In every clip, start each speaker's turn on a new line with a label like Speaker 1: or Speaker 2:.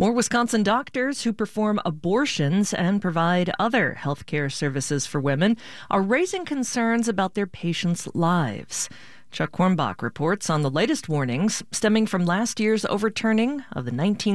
Speaker 1: More Wisconsin doctors who perform abortions and provide other healthcare services for women are raising concerns about their patients' lives. Chuck Quirmbach reports on the latest warnings stemming from last year's overturning of the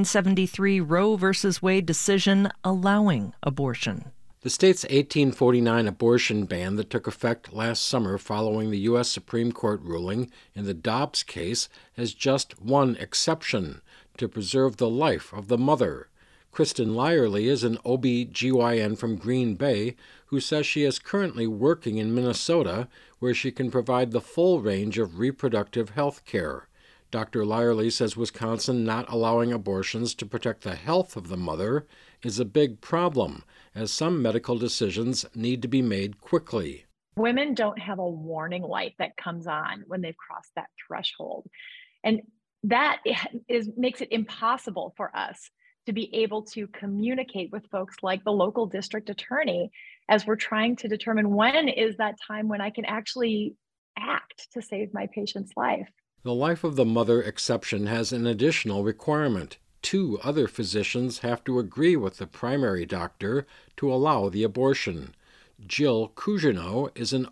Speaker 1: 1973 Roe v. Wade decision allowing abortion.
Speaker 2: The state's 1849 abortion ban that took effect last summer following the U.S. Supreme Court ruling in the Dobbs case has just one exception: to preserve the life of the mother. Kristen Lyerly is an OB-GYN from Green Bay who says she is currently working in Minnesota, where she can provide the full range of reproductive health care. Dr. Lyerly says Wisconsin not allowing abortions to protect the health of the mother is a big problem, as some medical decisions need to be made quickly.
Speaker 3: Women don't have a warning light that comes on when they've crossed that threshold. And that makes it impossible for us to be able to communicate with folks like the local district attorney as we're trying to determine when is that time when I can actually act to save my patient's life.
Speaker 2: The life of the mother exception has an additional requirement. 2 other physicians have to agree with the primary doctor to allow the abortion. Jill Cousineau is an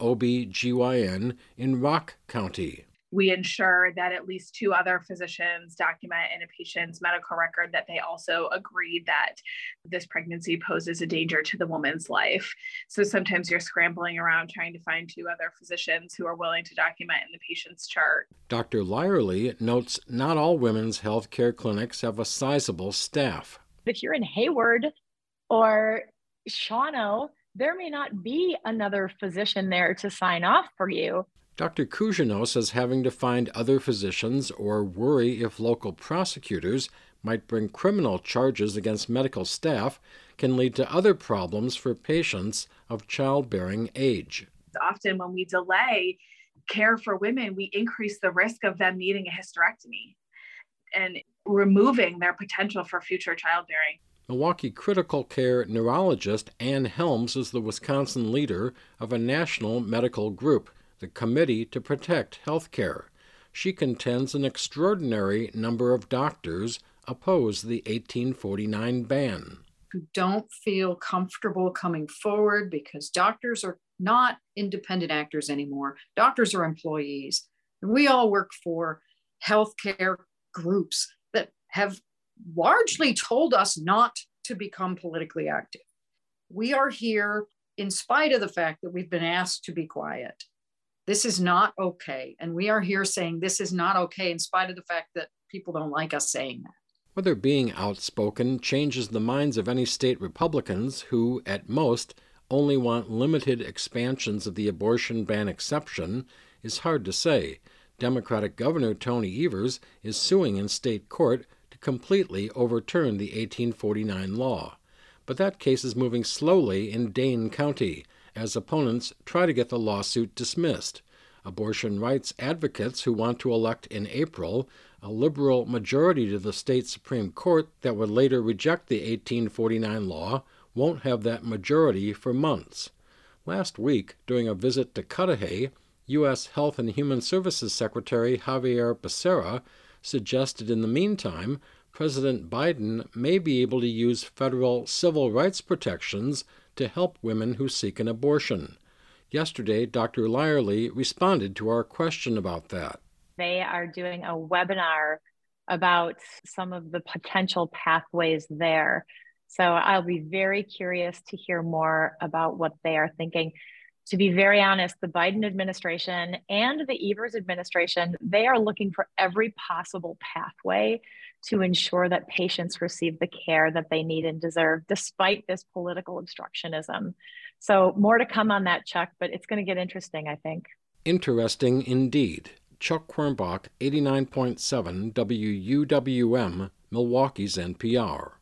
Speaker 2: OB-GYN in Rock County.
Speaker 4: We ensure that at least 2 other physicians document in a patient's medical record that they also agreed that this pregnancy poses a danger to the woman's life. So sometimes you're scrambling around trying to find 2 other physicians who are willing to document in the patient's chart.
Speaker 2: Dr. Lyerly notes not all women's health care clinics have a sizable staff.
Speaker 3: If you're in Hayward or Shawano, there may not be another physician there to sign off for you.
Speaker 2: Dr. Cousineau says having to find other physicians or worry if local prosecutors might bring criminal charges against medical staff can lead to other problems for patients of childbearing age.
Speaker 4: Often when we delay care for women, we increase the risk of them needing a hysterectomy and removing their potential for future childbearing.
Speaker 2: Milwaukee critical care neurologist Ann Helms is the Wisconsin leader of a national medical group, the Committee to Protect Healthcare. She contends an extraordinary number of doctors oppose the 1849 ban.
Speaker 5: Who don't feel comfortable coming forward because doctors are not independent actors anymore. Doctors are employees. And we all work for healthcare groups that have largely told us not to become politically active. We are here in spite of the fact that we've been asked to be quiet. This is not okay. And we are here saying this is not okay in spite of the fact that people don't like us saying that.
Speaker 2: Whether being outspoken changes the minds of any state Republicans who, at most, only want limited expansions of the abortion ban exception is hard to say. Democratic Governor Tony Evers is suing in state court to completely overturn the 1849 law. But that case is moving slowly in Dane County, as opponents try to get the lawsuit dismissed. Abortion rights advocates who want to elect in April a liberal majority to the state Supreme Court that would later reject the 1849 law won't have that majority for months. Last week, during a visit to Cudahy, U.S. Health and Human Services Secretary Javier Becerra suggested in the meantime President Biden may be able to use federal civil rights protections to help women who seek an abortion. Yesterday, Dr. Lyerly responded to our question about that.
Speaker 3: They are doing a webinar about some of the potential pathways there. So I'll be very curious to hear more about what they are thinking. To be very honest, the Biden administration and the Evers administration, they are looking for every possible pathway to ensure that patients receive the care that they need and deserve, despite this political obstructionism. So more to come on that, Chuck, but it's going to get interesting, I think.
Speaker 2: Interesting indeed. Chuck Quirmbach, 89.7 WUWM, Milwaukee's NPR.